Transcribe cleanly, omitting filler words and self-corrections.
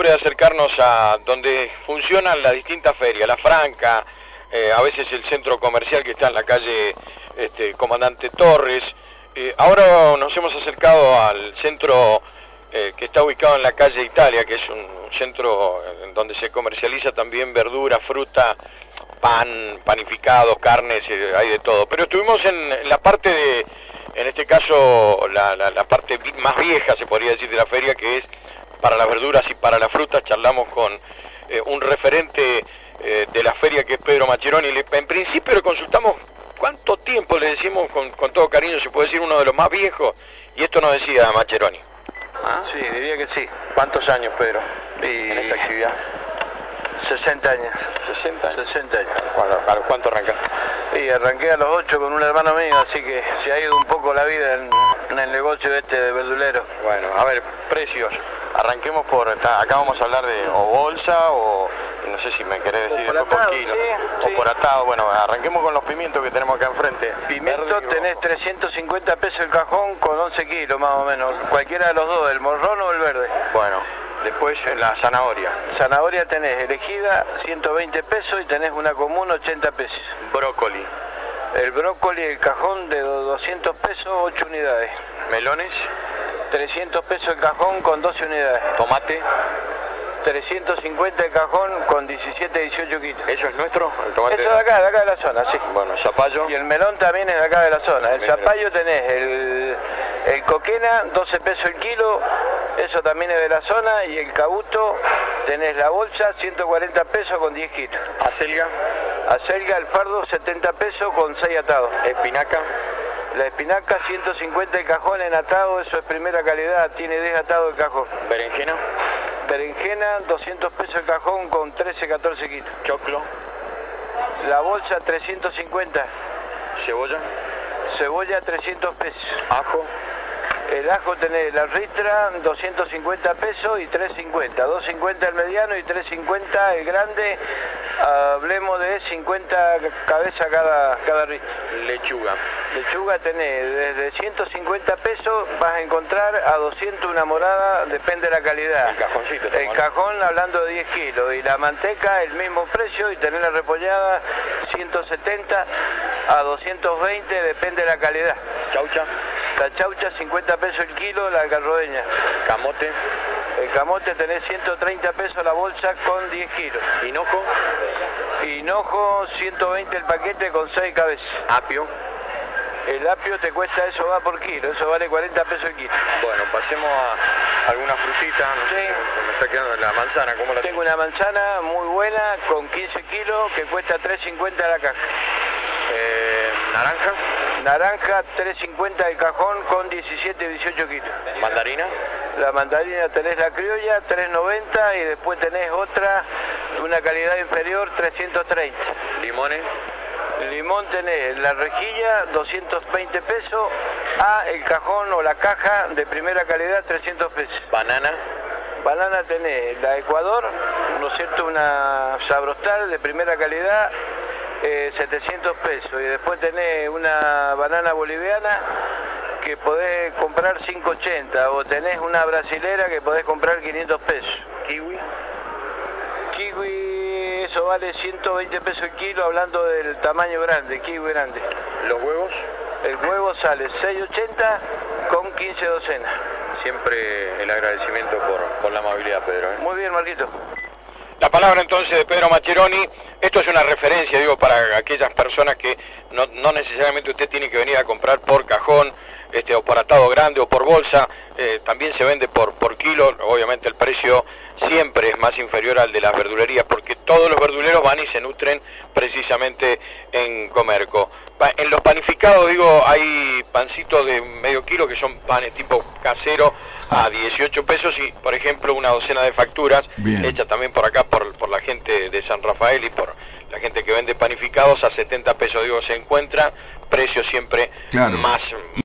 costumbre de acercarnos a donde funcionan las distintas ferias, la Franca, a veces el centro comercial que está en la calle Comandante Torres. Ahora nos hemos acercado al centro que está ubicado en la calle Italia, que es un centro donde se comercializa también verdura, fruta, pan, panificados, carnes, hay de todo. Pero estuvimos en la parte de, en este caso, la parte más vieja, se podría decir, de la feria, que es para las verduras y para las frutas. Charlamos con un referente de la feria, que es Pedro Maccheroni. En principio le consultamos cuánto tiempo, le decimos con todo cariño, se puede decir uno de los más viejos, y esto nos decía Maccheroni. ¿Ah? Sí, diría que sí. ¿Cuántos años, Pedro, en esta actividad? 60 años. ¿60 años? 60 años. ¿A los cuánto arrancaste? Y arranqué a los 8 con un hermano mío, así que se ha ido un poco la vida en el negocio de verdulero. Bueno, a ver, precios. Arranquemos por, acá vamos a hablar de o bolsa o, no sé si me querés decir, por kilo, sí. O por atado. Bueno, arranquemos con los pimientos que tenemos acá enfrente. Pimiento tenés 350 pesos el cajón con 11 kilos más o menos, cualquiera de los dos, el morrón o el verde. Bueno, después la zanahoria. Zanahoria tenés elegida 120 pesos y tenés una común 80 pesos. Brócoli. El brócoli, el cajón de 200 pesos, 8 unidades. Melones. 300 pesos el cajón con 12 unidades. Tomate. 350 el cajón con 17, 18 kilos. ¿Eso es nuestro? El tomate. Eso de acá de la zona, sí. Bueno, zapallo. Y el melón también es de acá de la zona. El zapallo tenés el coquena, 12 pesos el kilo, eso también es de la zona. Y el cabuto tenés la bolsa, 140 pesos con 10 kilos. Acelga. Acelga, el fardo, 70 pesos con 6 atados. Espinaca. La espinaca, 150 el cajón en atado, eso es primera calidad, tiene 10 atados el cajón. Berenjena. Berenjena, 200 pesos el cajón con 13, 14 kilos. Choclo. La bolsa, 350. Cebolla. Cebolla, 300 pesos. Ajo. El ajo tenés la ristra, 250 pesos y 350. 250 el mediano y 350 el grande. Hablemos de 50 cabezas cada ristra. Lechuga. Lechuga tenés desde 150 pesos, vas a encontrar a 200 una morada, depende de la calidad. El cajoncito. El cajón hablando de 10 kilos. Y la manteca el mismo precio y tenés la repollada 170 a 220, depende de la calidad. Chaucha. La chaucha 50 pesos el kilo, la algarrobeña. Camote. El camote tenés 130 pesos la bolsa con 10 kilos. Hinojo. Hinojo 120 el paquete con 6 cabezas. Apio. El apio te cuesta, eso va por kilo, eso vale 40 pesos el kilo. Bueno, pasemos a alguna frutita, no sé, me está quedando la manzana, ¿cómo la tengo? Una manzana muy buena con 15 kilos que cuesta 3.50 la caja. Naranja. Naranja 3.50 el cajón con 17, 18 kilos. Mandarina. La mandarina tenés la criolla 3.90 y después tenés otra de una calidad inferior 330. Limones. Limón tenés la rejilla 220 pesos, el cajón o la caja de primera calidad 300 pesos. Banana. Banana tenés la Ecuador, ¿no es cierto? Una Sabrostal de primera calidad, 700 pesos. Y después tenés una banana boliviana que podés comprar 5.80 o tenés una brasilera que podés comprar 500 pesos. Kiwi. Kiwi, eso vale 120 pesos el kilo, hablando del tamaño grande, kiwi grande. ¿Los huevos? El huevo sale 6.80 con 15 docenas. Siempre el agradecimiento por la amabilidad, Pedro. Muy bien, Marquito. La palabra entonces de Pedro Maccheroni. Esto es una referencia, digo, para aquellas personas que no necesariamente usted tiene que venir a comprar por cajón, o por atado grande o por bolsa. También se vende por kilo. Obviamente el precio siempre es más inferior al de las verdulerías, porque todos los verduleros van y se nutren precisamente en Comerco. En los panificados, digo, hay pancitos de medio kilo que son panes tipo casero a 18 pesos y, por ejemplo, una docena de facturas hechas también por acá por la gente de San Rafael y por la gente que vende panificados a 70 pesos. Digo, se encuentra precios siempre más